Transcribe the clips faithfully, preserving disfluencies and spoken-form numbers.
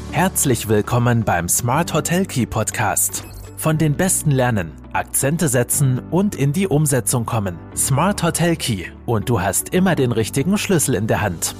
Herzlich willkommen beim Smart Hotel Key Podcast. Von den Besten lernen, Akzente setzen und in die Umsetzung kommen. Smart Hotel Key und du hast immer den richtigen Schlüssel in der Hand.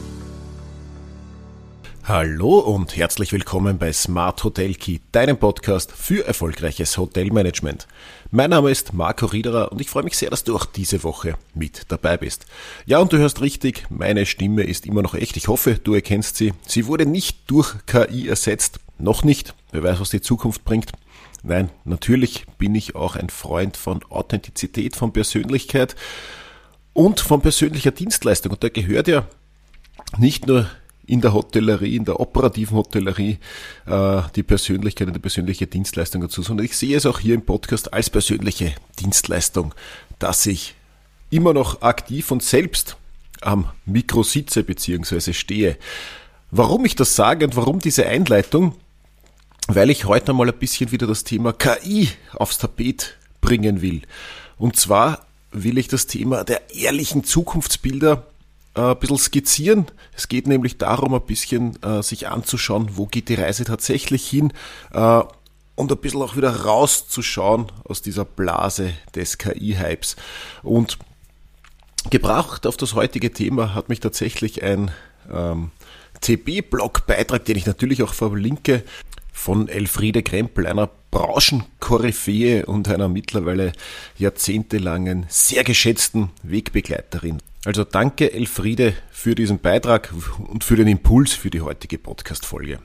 Hallo und herzlich willkommen bei Smart Hotel Key, deinem Podcast für erfolgreiches Hotelmanagement. Mein Name ist Marco Riederer und ich freue mich sehr, dass du auch diese Woche mit dabei bist. Ja, und du hörst richtig, meine Stimme ist immer noch echt. Ich hoffe, du erkennst sie. Sie wurde nicht durch K I ersetzt, noch nicht. Wer weiß, was die Zukunft bringt. Nein, natürlich bin ich auch ein Freund von Authentizität, von Persönlichkeit und von persönlicher Dienstleistung. Und da gehört ja nicht nur in der Hotellerie, in der operativen Hotellerie, äh, die Persönlichkeit und die persönliche Dienstleistung dazu, sondern ich sehe es auch hier im Podcast als persönliche Dienstleistung, dass ich immer noch aktiv und selbst am Mikro sitze bzw. stehe. Warum ich das sage und warum diese Einleitung? Weil ich heute mal ein bisschen wieder das Thema K I aufs Tapet bringen will. Und zwar will ich das Thema der ehrlichen Zukunftsbilder ein bisschen skizzieren. Es geht nämlich darum, ein bisschen äh, sich anzuschauen, wo geht die Reise tatsächlich hin äh, und ein bisschen auch wieder rauszuschauen aus dieser Blase des K I-Hypes. Und gebracht auf das heutige Thema hat mich tatsächlich ein ähm, T B-Blog-Beitrag, den ich natürlich auch verlinke, von Elfriede Krempel, einer Branchenkoryphäe und einer mittlerweile jahrzehntelangen, sehr geschätzten Wegbegleiterin. Also danke Elfriede für diesen Beitrag und für den Impuls für die heutige Podcast-Folge.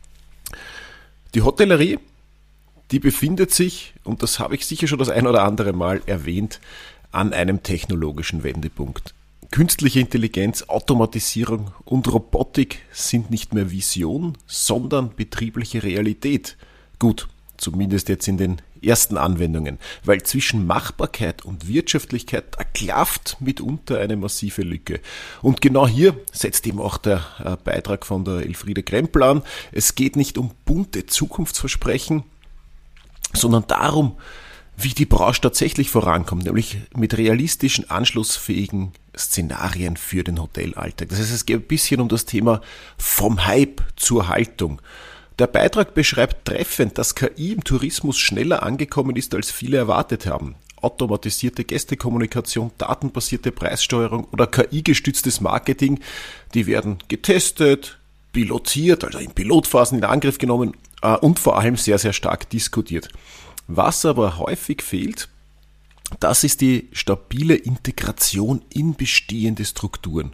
Die Hotellerie, die befindet sich, und das habe ich sicher schon das ein oder andere Mal erwähnt, an einem technologischen Wendepunkt. Künstliche Intelligenz, Automatisierung und Robotik sind nicht mehr Vision, sondern betriebliche Realität. Gut, zumindest jetzt in den ersten Anwendungen, weil zwischen Machbarkeit und Wirtschaftlichkeit, da klafft mitunter eine massive Lücke. Und genau hier setzt eben auch der Beitrag von der Elfriede Krempel an. Es geht nicht um bunte Zukunftsversprechen, sondern darum, wie die Branche tatsächlich vorankommt, nämlich mit realistischen, anschlussfähigen Szenarien für den Hotelalltag. Das heißt, es geht ein bisschen um das Thema vom Hype zur Haltung. Der Beitrag beschreibt treffend, dass K I im Tourismus schneller angekommen ist, als viele erwartet haben. Automatisierte Gästekommunikation, datenbasierte Preissteuerung oder K I-gestütztes Marketing, die werden getestet, pilotiert, also in Pilotphasen in Angriff genommen und vor allem sehr, sehr stark diskutiert. Was aber häufig fehlt, das ist die stabile Integration in bestehende Strukturen.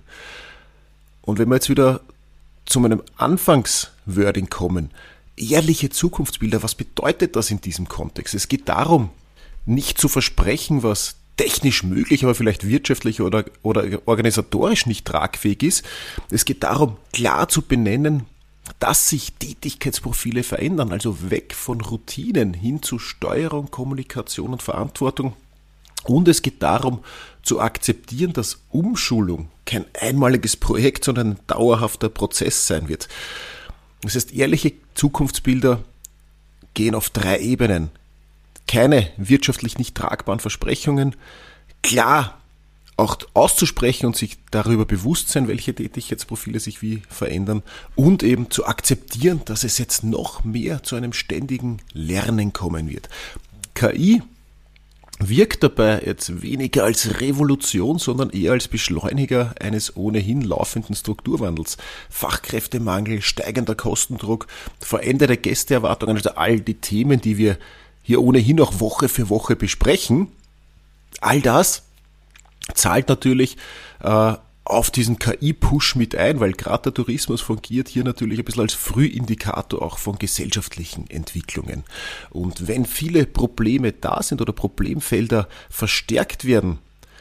Und wenn wir jetzt wieder zu meinem Anfangswording kommen, ehrliche Zukunftsbilder, was bedeutet das in diesem Kontext? Es geht darum, nicht zu versprechen, was technisch möglich, aber vielleicht wirtschaftlich oder, oder organisatorisch nicht tragfähig ist. Es geht darum, klar zu benennen, dass sich Tätigkeitsprofile verändern, also weg von Routinen hin zu Steuerung, Kommunikation und Verantwortung. Und es geht darum, zu akzeptieren, dass Umschulung kein einmaliges Projekt, sondern ein dauerhafter Prozess sein wird. Das heißt, ehrliche Zukunftsbilder gehen auf drei Ebenen. Keine wirtschaftlich nicht tragbaren Versprechungen, klar auch auszusprechen und sich darüber bewusst sein, welche Tätigkeitsprofile sich wie verändern und eben zu akzeptieren, dass es jetzt noch mehr zu einem ständigen Lernen kommen wird. K I wirkt dabei jetzt weniger als Revolution, sondern eher als Beschleuniger eines ohnehin laufenden Strukturwandels. Fachkräftemangel, steigender Kostendruck, veränderte Gästeerwartungen, also all die Themen, die wir hier ohnehin auch Woche für Woche besprechen, all das zahlt natürlich äh, auf diesen K I-Push mit ein, weil gerade der Tourismus fungiert hier natürlich ein bisschen als Frühindikator auch von gesellschaftlichen Entwicklungen. Und wenn viele Probleme da sind oder Problemfelder verstärkt werden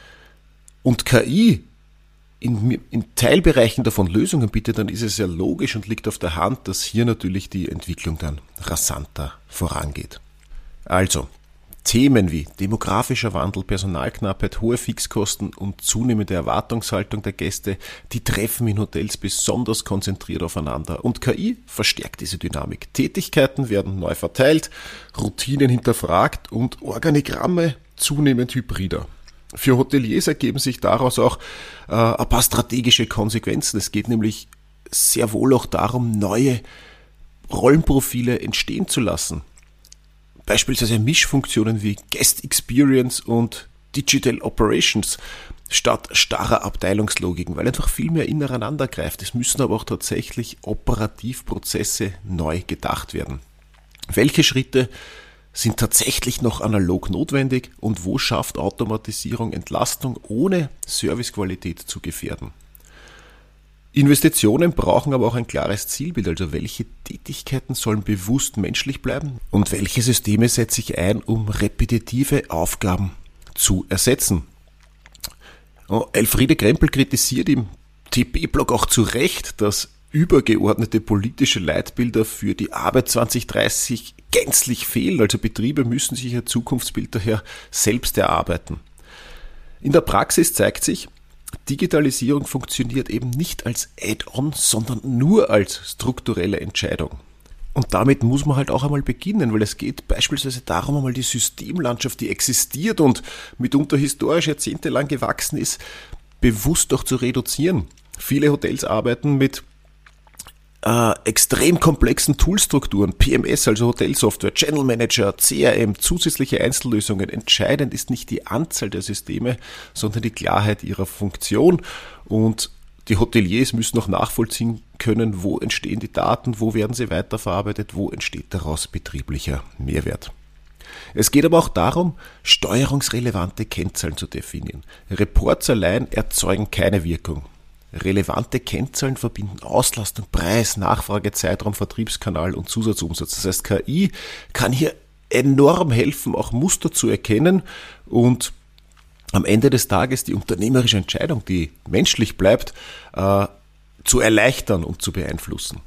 und K I in, in Teilbereichen davon Lösungen bietet, dann ist es ja logisch und liegt auf der Hand, dass hier natürlich die Entwicklung dann rasanter vorangeht. Also, Themen wie demografischer Wandel, Personalknappheit, hohe Fixkosten und zunehmende Erwartungshaltung der Gäste, die treffen in Hotels besonders konzentriert aufeinander. Und K I verstärkt diese Dynamik. Tätigkeiten werden neu verteilt, Routinen hinterfragt und Organigramme zunehmend hybrider. Für Hoteliers ergeben sich daraus auch äh, ein paar strategische Konsequenzen. Es geht nämlich sehr wohl auch darum, neue Rollenprofile entstehen zu lassen. Beispielsweise Mischfunktionen wie Guest Experience und Digital Operations statt starrer Abteilungslogiken, weil einfach viel mehr ineinander greift. Es müssen aber auch tatsächlich Operativprozesse neu gedacht werden. Welche Schritte sind tatsächlich noch analog notwendig und wo schafft Automatisierung Entlastung, ohne Servicequalität zu gefährden? Investitionen brauchen aber auch ein klares Zielbild, also welche Tätigkeiten sollen bewusst menschlich bleiben und welche Systeme setze ich ein, um repetitive Aufgaben zu ersetzen. Elfriede Krempel kritisiert im T P-Blog auch zu Recht, dass übergeordnete politische Leitbilder für die Arbeit zwanzig dreißig gänzlich fehlen. Also Betriebe müssen sich ihr Zukunftsbild daher selbst erarbeiten. In der Praxis zeigt sich, Digitalisierung funktioniert eben nicht als Add-on, sondern nur als strukturelle Entscheidung. Und damit muss man halt auch einmal beginnen, weil es geht beispielsweise darum, einmal die Systemlandschaft, die existiert und mitunter historisch jahrzehntelang gewachsen ist, bewusst doch zu reduzieren. Viele Hotels arbeiten mit äh, extrem komplexen Toolstrukturen, P M S, also Hotelsoftware, Channel Manager, C R M, zusätzliche Einzellösungen. Entscheidend ist nicht die Anzahl der Systeme, sondern die Klarheit ihrer Funktion. Und die Hoteliers müssen noch nachvollziehen können, wo entstehen die Daten, wo werden sie weiterverarbeitet, wo entsteht daraus betrieblicher Mehrwert. Es geht aber auch darum, steuerungsrelevante Kennzahlen zu definieren. Reports allein erzeugen keine Wirkung. Relevante Kennzahlen verbinden Auslastung, Preis, Nachfrage, Zeitraum, Vertriebskanal und Zusatzumsatz. Das heißt, K I kann hier enorm helfen, auch Muster zu erkennen und am Ende des Tages die unternehmerische Entscheidung, die menschlich bleibt, äh, zu erleichtern und zu beeinflussen.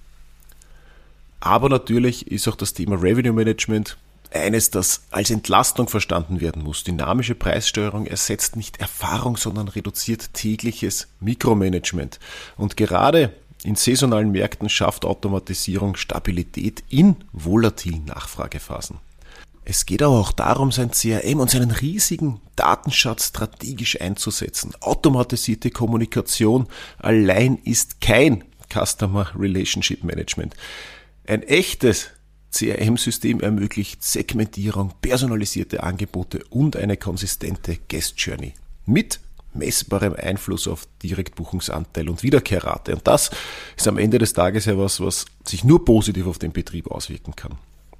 Aber natürlich ist auch das Thema Revenue Management eines, das als Entlastung verstanden werden muss. Dynamische Preissteuerung ersetzt nicht Erfahrung, sondern reduziert tägliches Mikromanagement. Und gerade in saisonalen Märkten schafft Automatisierung Stabilität in volatilen Nachfragephasen. Es geht aber auch darum, sein C R M und seinen riesigen Datenschatz strategisch einzusetzen. Automatisierte Kommunikation allein ist kein Customer Relationship Management. Ein echtes C R M-System ermöglicht Segmentierung, personalisierte Angebote und eine konsistente Guest Journey mit messbarem Einfluss auf Direktbuchungsanteil und Wiederkehrrate. Und das ist am Ende des Tages ja was, was sich nur positiv auf den Betrieb auswirken kann.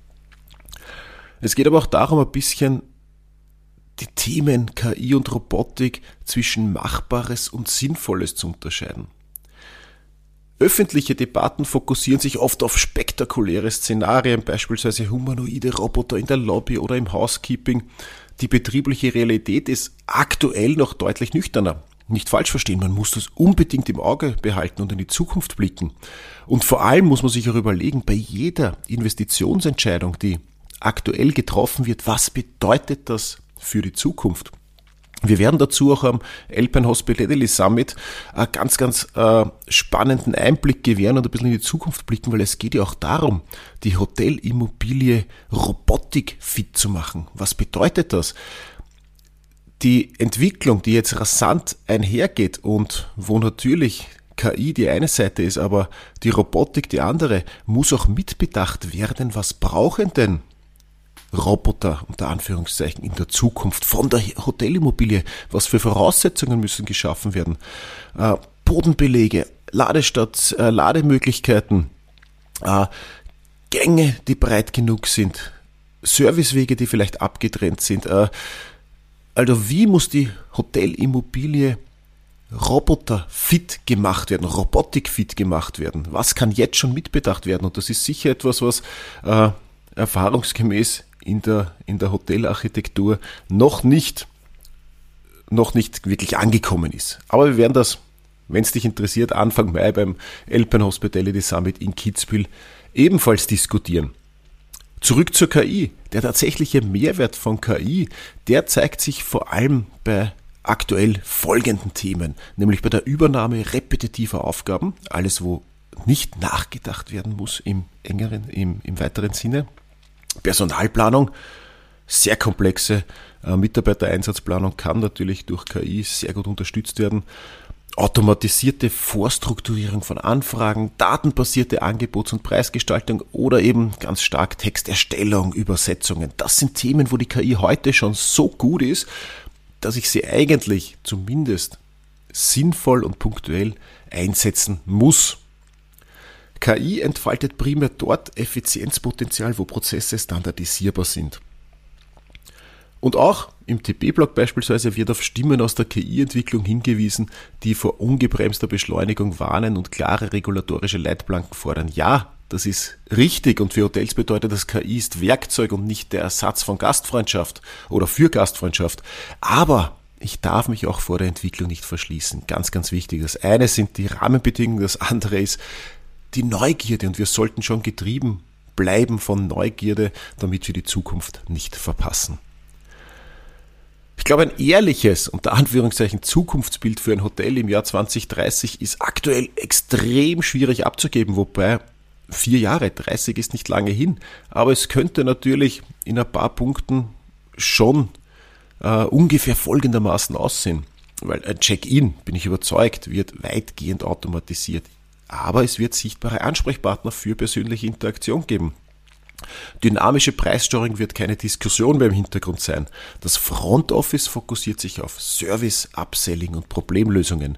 Es geht aber auch darum, ein bisschen die Themen K I und Robotik zwischen Machbares und Sinnvolles zu unterscheiden. Öffentliche Debatten fokussieren sich oft auf spektakuläre Szenarien, beispielsweise humanoide Roboter in der Lobby oder im Housekeeping. Die betriebliche Realität ist aktuell noch deutlich nüchterner. Nicht falsch verstehen, man muss das unbedingt im Auge behalten und in die Zukunft blicken. Und vor allem muss man sich auch überlegen, bei jeder Investitionsentscheidung, die aktuell getroffen wird, was bedeutet das für die Zukunft? Wir werden dazu auch am Alpine Hospitality Summit einen ganz, ganz äh, spannenden Einblick gewähren und ein bisschen in die Zukunft blicken, weil es geht ja auch darum, die Hotelimmobilie robotikfit zu machen. Was bedeutet das? Die Entwicklung, die jetzt rasant einhergeht und wo natürlich K I die eine Seite ist, aber die Robotik die andere, muss auch mitbedacht werden, was brauchen denn Roboter unter Anführungszeichen in der Zukunft von der Hotelimmobilie, was für Voraussetzungen müssen geschaffen werden, äh, Bodenbelege, Ladestats, äh, Lademöglichkeiten, äh, Gänge, die breit genug sind, Servicewege, die vielleicht abgetrennt sind. Äh, also wie muss die Hotelimmobilie roboterfit gemacht werden, robotikfit gemacht werden? Was kann jetzt schon mitbedacht werden? Und das ist sicher etwas, was äh, erfahrungsgemäß in der, in der Hotelarchitektur noch nicht, noch nicht wirklich angekommen ist. Aber wir werden das, wenn es dich interessiert, Anfang Mai beim Alpine Hospitality Summit in Kitzbühel ebenfalls diskutieren. Zurück zur K I. Der tatsächliche Mehrwert von K I, der zeigt sich vor allem bei aktuell folgenden Themen, nämlich bei der Übernahme repetitiver Aufgaben, alles wo nicht nachgedacht werden muss im engeren, im, im weiteren Sinne. Personalplanung, sehr komplexe äh, Mitarbeitereinsatzplanung kann natürlich durch K I sehr gut unterstützt werden. automatisierte Vorstrukturierung von Anfragen, datenbasierte Angebots- und Preisgestaltung oder eben ganz stark Texterstellung, Übersetzungen. Das sind Themen, wo die K I heute schon so gut ist, dass ich sie eigentlich zumindest sinnvoll und punktuell einsetzen muss. K I entfaltet primär dort Effizienzpotenzial, wo Prozesse standardisierbar sind. Und auch im T P-Blog beispielsweise wird auf Stimmen aus der K I-Entwicklung hingewiesen, die vor ungebremster Beschleunigung warnen und klare regulatorische Leitplanken fordern. Ja, das ist richtig und für Hotels bedeutet das, K I ist Werkzeug und nicht der Ersatz von Gastfreundschaft oder für Gastfreundschaft. Aber ich darf mich auch vor der Entwicklung nicht verschließen. Ganz, ganz wichtig. Das eine sind die Rahmenbedingungen, das andere ist die Neugierde und wir sollten schon getrieben bleiben von Neugierde, damit wir die Zukunft nicht verpassen. Ich glaube, ein ehrliches, unter Anführungszeichen, Zukunftsbild für ein Hotel im Jahr zwanzig dreißig ist aktuell extrem schwierig abzugeben, wobei vier Jahre, dreißig ist nicht lange hin, aber es könnte natürlich in ein paar Punkten schon äh, ungefähr folgendermaßen aussehen, weil ein Check-in, bin ich überzeugt, wird weitgehend automatisiert, aber es wird sichtbare Ansprechpartner für persönliche Interaktion geben. Dynamische Preissteuerung wird keine Diskussion mehr im Hintergrund sein. Das Front Office fokussiert sich auf Service, Upselling und Problemlösungen.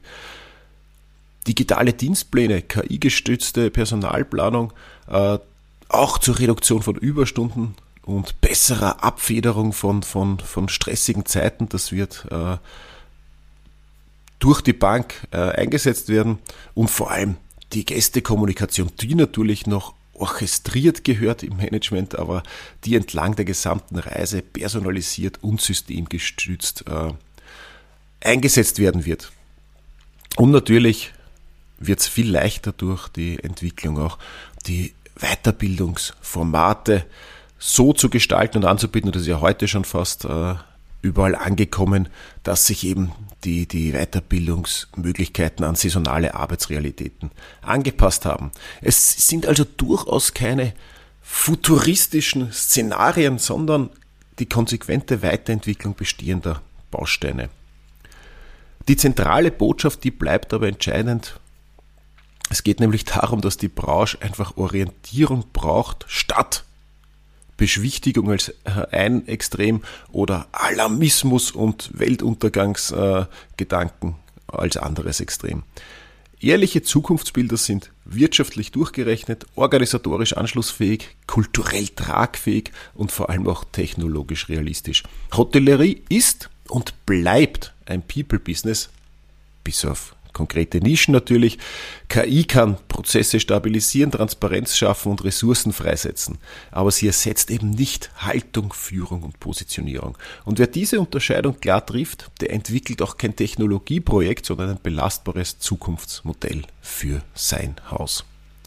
Digitale Dienstpläne, K I-gestützte Personalplanung, äh, auch zur Reduktion von Überstunden und besserer Abfederung von, von, von stressigen Zeiten, das wird äh, durch die Bank äh, eingesetzt werden und vor allem die Gästekommunikation, die natürlich noch orchestriert gehört im Management, aber die entlang der gesamten Reise personalisiert und systemgestützt äh, eingesetzt werden wird. Und natürlich wird es viel leichter durch die Entwicklung auch die Weiterbildungsformate so zu gestalten und anzubieten, und das ist ja heute schon fast äh, überall angekommen, dass sich eben die, die Weiterbildungsmöglichkeiten an saisonale Arbeitsrealitäten angepasst haben. Es sind also durchaus keine futuristischen Szenarien, sondern die konsequente Weiterentwicklung bestehender Bausteine. Die zentrale Botschaft, die bleibt aber entscheidend. Es geht nämlich darum, dass die Branche einfach Orientierung braucht, statt Beschwichtigung als ein Extrem oder Alarmismus und Weltuntergangsgedanken als anderes Extrem. Ehrliche Zukunftsbilder sind wirtschaftlich durchgerechnet, organisatorisch anschlussfähig, kulturell tragfähig und vor allem auch technologisch realistisch. Hotellerie ist und bleibt ein People-Business, bis auf konkrete Nischen natürlich. K I kann Prozesse stabilisieren, Transparenz schaffen und Ressourcen freisetzen. Aber sie ersetzt eben nicht Haltung, Führung und Positionierung. Und wer diese Unterscheidung klar trifft, der entwickelt auch kein Technologieprojekt, sondern ein belastbares Zukunftsmodell für sein Haus.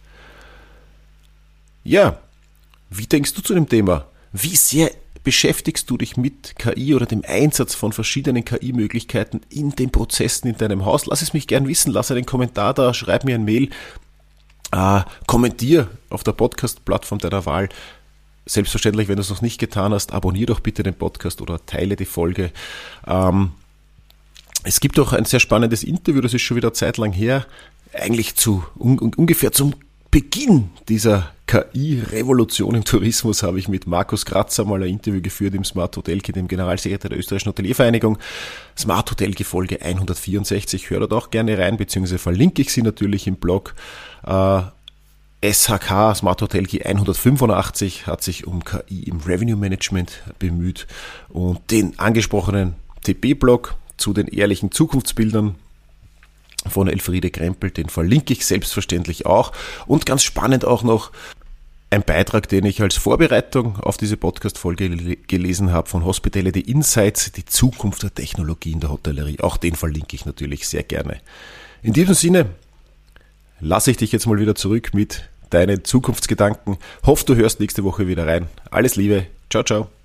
Ja, wie denkst du zu dem Thema? Wie sehr beschäftigst du dich mit K I oder dem Einsatz von verschiedenen K I-Möglichkeiten in den Prozessen in deinem Haus? Lass es mich gern wissen, lass einen Kommentar da, schreib mir ein Mail, äh, kommentier auf der Podcast-Plattform deiner Wahl. Selbstverständlich, wenn du es noch nicht getan hast, abonniere doch bitte den Podcast oder teile die Folge. Ähm, es gibt auch ein sehr spannendes Interview, das ist schon wieder eine Zeit lang her, eigentlich zu un, ungefähr zum Beginn dieser K I-Revolution im Tourismus habe ich mit Markus Kratzer mal ein Interview geführt im Smart Hotelkey, dem Generalsekretär der Österreichischen Hoteliervereinigung. Smart Hotelkey Folge hundertvierundsechzig, hör da doch gerne rein, beziehungsweise verlinke ich sie natürlich im Blog. Äh, S H K, Smart Hotelkey hundertfünfundachtzig, hat sich um K I im Revenue Management bemüht und den angesprochenen T P-Blog zu den ehrlichen Zukunftsbildern von Elfriede Krempel, den verlinke ich selbstverständlich auch. Und ganz spannend auch noch ein Beitrag, den ich als Vorbereitung auf diese Podcast-Folge gelesen habe von Hospitality Insights, die Zukunft der Technologie in der Hotellerie. Auch den verlinke ich natürlich sehr gerne. In diesem Sinne lasse ich dich jetzt mal wieder zurück mit deinen Zukunftsgedanken. Hoffe, du hörst nächste Woche wieder rein. Alles Liebe. Ciao, ciao.